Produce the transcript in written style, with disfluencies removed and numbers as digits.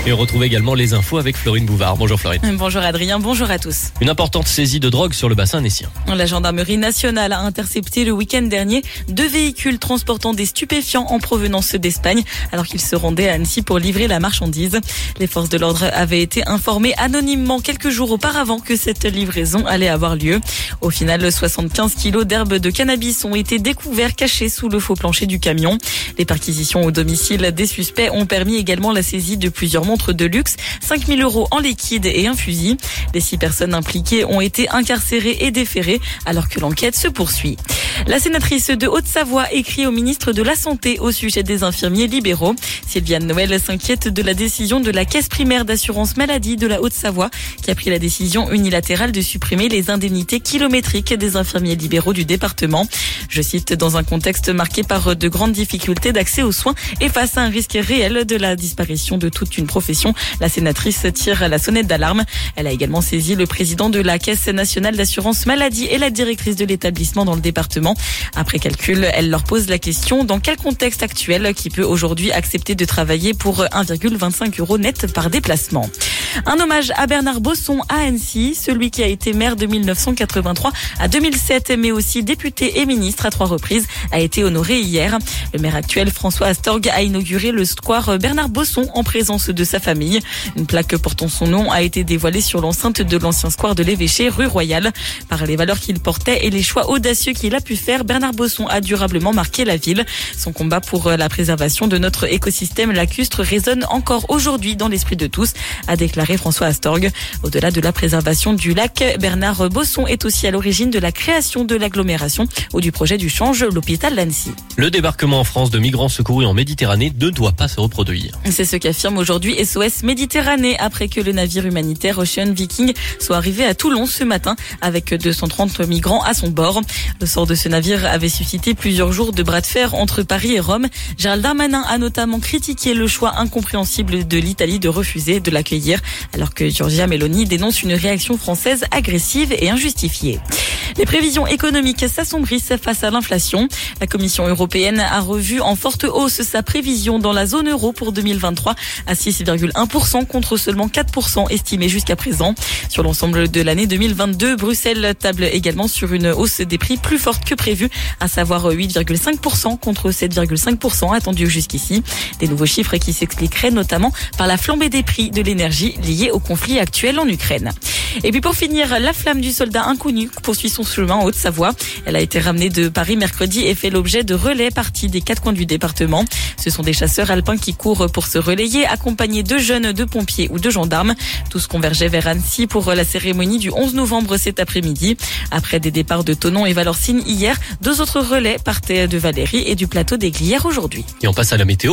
Et on retrouve également les infos avec Florine Bouvard. Bonjour Florine. Bonjour Adrien, bonjour à tous. Une importante saisie de drogue sur le bassin annécien. La gendarmerie nationale a intercepté le week-end dernier 2 véhicules transportant des stupéfiants en provenance d'Espagne alors qu'ils se rendaient à Annecy pour livrer la marchandise. Les forces de l'ordre avaient été informées anonymement quelques jours auparavant que cette livraison allait avoir lieu. Au final, 75 kilos d'herbes de cannabis ont été découverts cachés sous le faux plancher du camion. Les perquisitions au domicile des suspects ont permis également la saisie de plusieurs montres de luxe, 5 000 € en liquide et un fusil. Les 6 personnes impliquées ont été incarcérées et déférées alors que l'enquête se poursuit. La sénatrice de Haute-Savoie écrit au ministre de la Santé au sujet des infirmiers libéraux. Sylviane Noël s'inquiète de la décision de la Caisse primaire d'assurance maladie de la Haute-Savoie qui a pris la décision unilatérale de supprimer les indemnités kilométriques des infirmiers libéraux du département. Je cite, dans un contexte marqué par de grandes difficultés d'accès aux soins et face à un risque réel de la disparition de toute une profession, la sénatrice tire la sonnette d'alarme. Elle a également saisi le président de la Caisse nationale d'assurance maladie et la directrice de l'établissement dans le département. Après calcul, elle leur pose la question dans quel contexte actuel qui peut aujourd'hui accepter de travailler pour 1,25 € net par déplacement. Un hommage à Bernard Bosson à Annecy, celui qui a été maire de 1983 à 2007, mais aussi député et ministre à 3 reprises, a été honoré hier. Le maire actuel, François Astorg, a inauguré le square Bernard Bosson en présence de sa famille. Une plaque portant son nom a été dévoilée sur l'enceinte de l'ancien square de l'Évêché, rue Royale. Par les valeurs qu'il portait et les choix audacieux qu'il a pu faire, Bernard Bosson a durablement marqué la ville. Son combat pour la préservation de notre écosystème lacustre résonne encore aujourd'hui dans l'esprit de tous, a déclaré François Astorg. Au-delà de la préservation du lac, Bernard Bosson est aussi à l'origine de la création de l'agglomération ou du projet du Change, l'hôpital d'Annecy. Le débarquement en France de migrants secourus en Méditerranée ne doit pas se reproduire. C'est ce qu'affirme aujourd'hui SOS Méditerranée après que le navire humanitaire Ocean Viking soit arrivé à Toulon ce matin avec 230 migrants à son bord. Le sort de ce navire avait suscité plusieurs jours de bras de fer entre Paris et Rome. Gérald Darmanin a notamment critiqué le choix incompréhensible de l'Italie de refuser de l'accueillir, alors que Giorgia Meloni dénonce une réaction française agressive et injustifiée. Les prévisions économiques s'assombrissent face à l'inflation. La Commission européenne a revu en forte hausse sa prévision dans la zone euro pour 2023 à 6,1% contre seulement 4% estimé jusqu'à présent. Sur l'ensemble de l'année 2022, Bruxelles table également sur une hausse des prix plus forte que prévue, à savoir 8,5% contre 7,5% attendu jusqu'ici. Des nouveaux chiffres qui s'expliqueraient notamment par la flambée des prix de l'énergie liée au conflit actuel en Ukraine. Et puis pour finir, la flamme du soldat inconnu poursuit son chemin en Haute-Savoie. Elle a été ramenée de Paris mercredi et fait l'objet de relais partis des 4 coins du département. Ce sont des chasseurs alpins qui courent pour se relayer, accompagnés de jeunes, de pompiers ou de gendarmes. Tous convergeaient vers Annecy pour la cérémonie du 11 novembre cet après-midi. Après des départs de Thonon et Valorcine hier, 2 autres relais partaient de Valéry et du plateau des Glières aujourd'hui. Et on passe à la météo.